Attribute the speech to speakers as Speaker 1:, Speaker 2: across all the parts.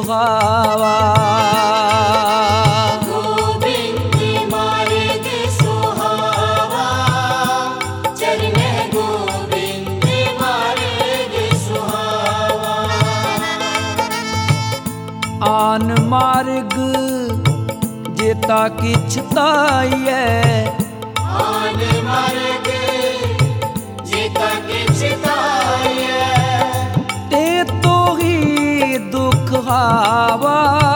Speaker 1: ਸੁਹਾਵਾ।
Speaker 2: ਗੋਬਿੰਦ ਮਾਰਗ ਸੁਹਾਵਾ, ਚਰਨੈ ਗੋਬਿੰਦ ਮਾਰਗ ਸੁਹਾਵਾ।
Speaker 1: ਆਨ ਮਾਰਗ ਜੇਤਾ ਕਿਛ ਤਾਈਐ,
Speaker 2: ਆਨ ਮਾਰਗ ਜੇਤਾ ਕਿਛ ਤਾਈਐ,
Speaker 1: ਤੇ ਤੋਹੀ ਦੁਖ ਹਾਵਾ,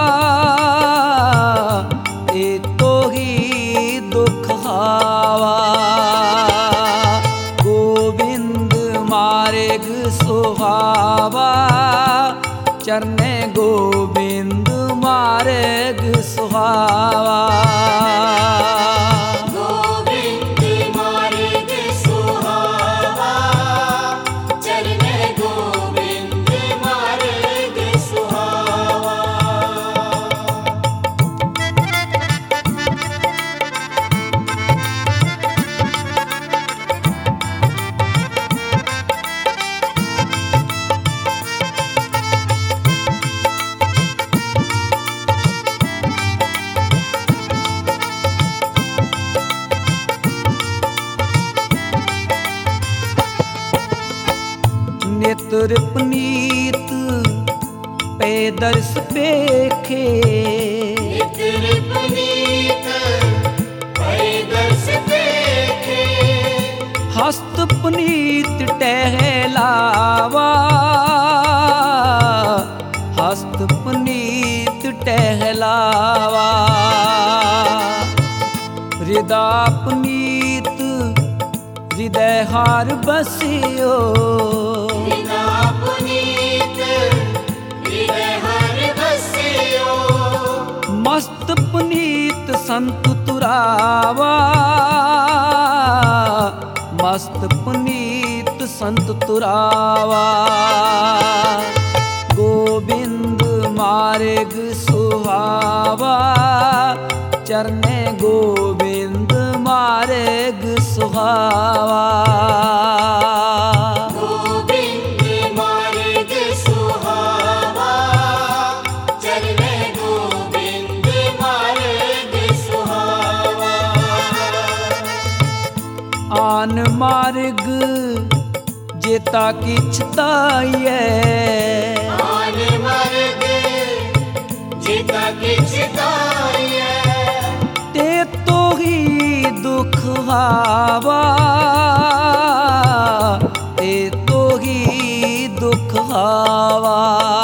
Speaker 1: ਤੇ ਤੋਹੀ ਦੁਖ ਹਾਵਾ। ਗੋਬਿੰਦ ਮਾਰਗ ਸੁਹਾਵਾ, ਚਰਨੈ ਗੋਬਿੰਦ ਮਾਰਗ ਸੁਹਾਵਾ।
Speaker 2: ਗੋਬਿੰਦ ਮਾਰਗ ਸੁਹਾਵਾ, ਚਰਨੈ ਗੋਬਿੰਦ ਮਾਰਗ ਸੁਹਾਵਾ।
Speaker 1: ਨੇਤਰ ਪਨੀਤ ਪੈ ਦਰਸ ਪੇਖੇ,
Speaker 2: ਨਿਤਰ ਪੁਨੀਤ ਪੈ ਦਰਸ ਪੇਖੇ,
Speaker 1: ਹਸਤ ਪਨੀਤ ਟਹਿਲਾਵਾ, ਹਸਤ ਪਨੀਤ ਟਹਿਲਾਵਾ। ਹਿਰਦਾ ਪਨੀਤ ਹਿਰਦੈ ਹਾਰ ਬਸਿਓ,
Speaker 2: ਹਿਰਦਾ ਪੁਨੀਤ ਹਿਰਦੈ ਹਰਿ ਬਸਿਓ,
Speaker 1: ਮਸਤ ਪਨੀਤ ਸੰਤ ਤੁਰਾਵਾ, ਮਸਤ ਪਨੀਤ ਸੰਤ ਤੁਰਾਵਾ। ਗੋਬਿੰਦ ਮਾਰਗ ਸੁਹਾਵਾ, ਚਰਨੈ ਗੋਬਿੰਦ ਮਾਰਗ ਸੁਹਾਵਾ।
Speaker 2: ਗੋਬਿੰਦ ਮਾਰਗ ਸੁਹਾਵਾ, ਚਰਨੈ ਗੋਬਿੰਦ ਮਾਰਗ ਸੁਹਾਵਾ।
Speaker 1: ਆਨ ਮਾਰਗ ਜੇਤਾ ਕਿਛ ਤਾਈਐ,
Speaker 2: ਆਨ ਮਾਰਗ ਜੇਤਾ ਕਿਛ ਤਾਈਐ,
Speaker 1: ਤੇ ਤੋਹੀ ਦੁਖ ਹਾਵਾ, ਤੇ ਤੋਹੀ ਦੁਖ ਹਾਵਾ।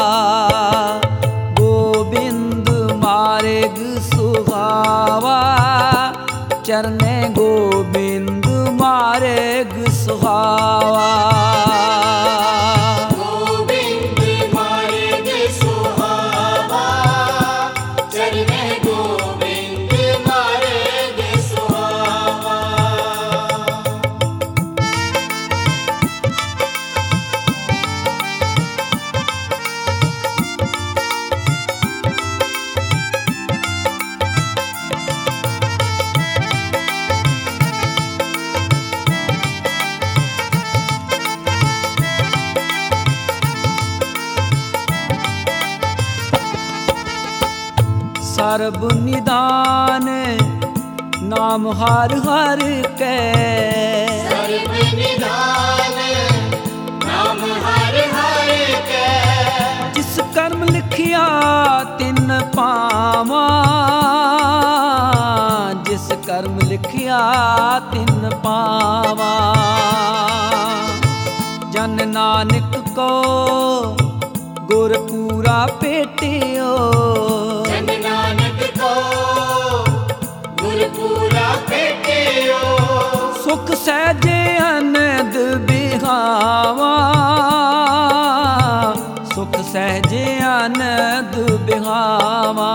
Speaker 1: ਗੋਬਿੰਦ ਮਾਰਗ ਸੁਹਾਵਾ, ਚਰਨੈ ਗੋਬਿੰਦ ਮਾਰਗ ਸੁਹਾਵਾ।
Speaker 2: ਗੋਬਿੰਦ ਮਾਰਗ ਸੁਹਾਵਾ, ਚਰਨੈ ਗੋਬਿੰਦ ਮਾਰਗ ਸੁਹਾਵਾ।
Speaker 1: ਸਰਬ ਨਿਦਾਨ ਨਾਮ ਹਰ ਹਰ ਕੈ,
Speaker 2: ਸਰਬ ਨਿਧਾਨ ਨਾਮ ਹਰਿ ਹਰਿ ਕੈ,
Speaker 1: ਜਿਸ ਕਰਮ ਲਿਖਿਆ ਤਿਨ ਪਾਵਾਂ, ਜਿਸ ਕਰਮ ਲਿਖਿਆ ਤਿਨ ਪਾਵਾਂ। ਜਨ ਨਾਨਕ ਕੋ ਗੁਰ ਪੂਰਾ ਭੇਟਿਓ,
Speaker 2: ਜਨ ਨਾਨਕ ਕੋ ਗੁਰ ਪੂਰਾ ਭੇਟਿਓ,
Speaker 1: ਸੁਖ ਸਹਿਜੇ ਅਨੰਦ ਬਿਹਾਵਾ, ਸੁਖ ਸਹਿਜੇ ਆਨੰਦ ਬਿਹਾਵਾ।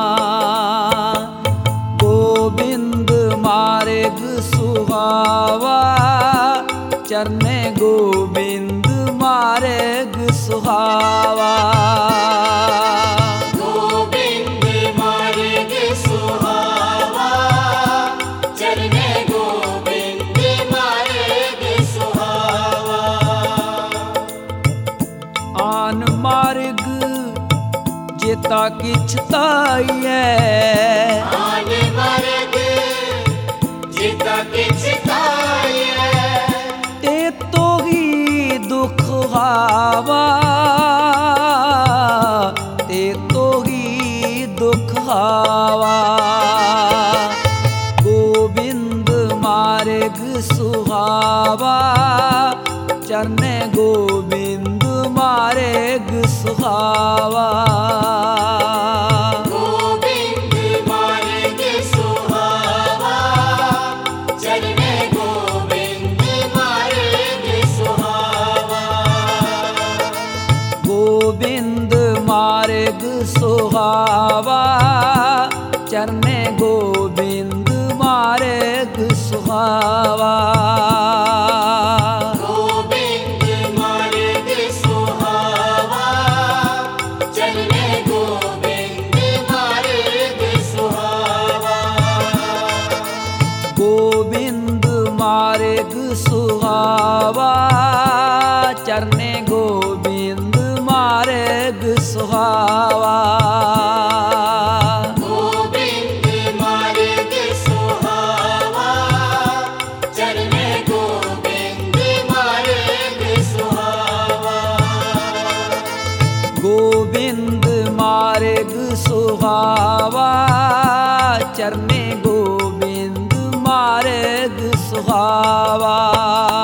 Speaker 1: ਗੋਬਿੰਦ ਮਾਰਗ ਸੁਹਾਵਾ, ਚਰਨੈ ਗੋਬਿੰਦ ਮਾਰਗ ਸੁਹਾਵਾ।
Speaker 2: ਗੋਬਿੰਦ ਮਾਰਗ ਸੁਹਾਵਾ, ਚਰਨੈ ਗੋਬਿੰਦ ਮਾਰਗ ਸੁਹਾਵਾ।
Speaker 1: ਆਨ ਮਾਰਗ ਜੇਤਾ किछ ताईए
Speaker 2: आन मर्ग जिता किछ ताईए
Speaker 1: ते तो ही दुख हावा ते तो ही दुख हावा गोबिंद मार्ग सुहावा चरने गोबिंद मार्ग सुहावा
Speaker 2: गोविंद मार्ग सुहावा चरने गोविंद मार्ग सुहावा
Speaker 1: गोविंद मार्ग सुहावा चरने गोविंद मार्ग सुहावा
Speaker 2: गोविंद मार्ग सुहावा चरने गोविंद मार्ग सुहावा
Speaker 1: गोविंद मार्ग सुहावा चरने गोविंद मार्ग सुहावा
Speaker 2: गोविंद मार्ग सुहावा चरने गोविंद मार्ग सुहावा
Speaker 1: गोविंद मार्ग सुहावा चरने गोविंद मार्ग सुहावा